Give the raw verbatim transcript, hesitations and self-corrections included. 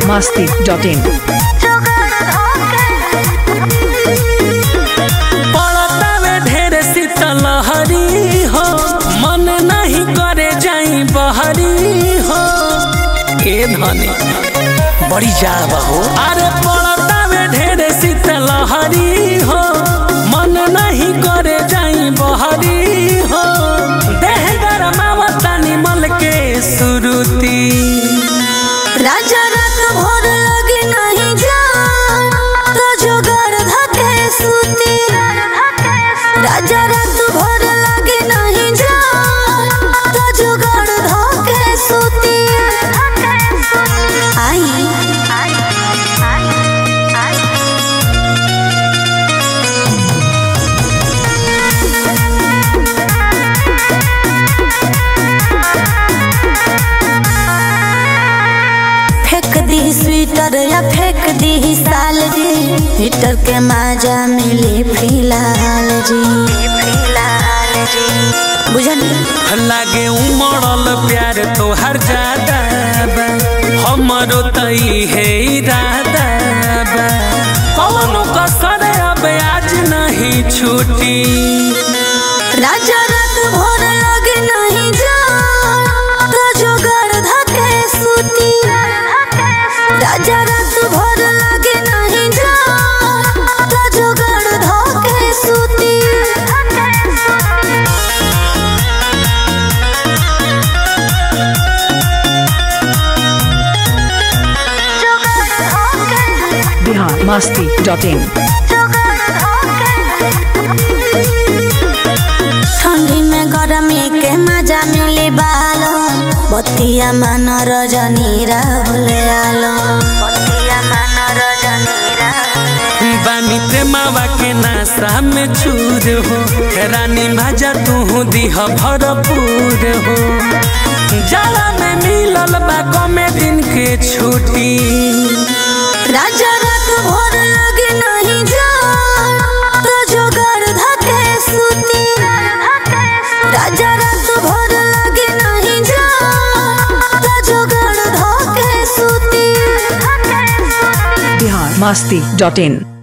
masti dot in. पड़तावे ढेर शीतल लहरी हो, मन नहीं करे जाई बहरी हो। ए धनी बड़ी जावा हो, अरे पड़तावे ढेर शीतल लहरी हो, मन नहीं करे जाई बहरी हो। देह गरमावता निमल के सुरुती, राजा रात भोर लगे नहीं जा तो जोगर धके सूती। राजा रात भोर लगे नहीं जा तो जोगर धके सूती। आई फेंक दी स्वेटर या फेंक दी साल जी, हीटर के माजा मिली फिलहाल जी। फिलहाल जी बुझनी लागे उमड़ल प्यार तोहर ज्यादा बा, हमरो तई है इरादा बा। कौनो कसर अब आज नहीं छूटी, राजा रात भोर लगे नहीं जा तो जोगर धके सूती। राजा रात भोर लगे नहीं जा तो जोगर धके सूती। Bihar masti dot in. ठंडी में गरमी के मजा मिली बालो, बतिया मन रजनी राहुल आलो। बतिया मन रजनी राहुल बानी ते मावा के नासा में चूर हो, रानी भाजा तू दीह भरपूर हो। जाला में मिलल बा कमे दिन के छुट्टी, राजा रात भोर लगे नहीं जा तो जोगर धके सूती। राजा रात भोर लगे नहीं जा तो जोगर धके सूती। Bihar masti dot in.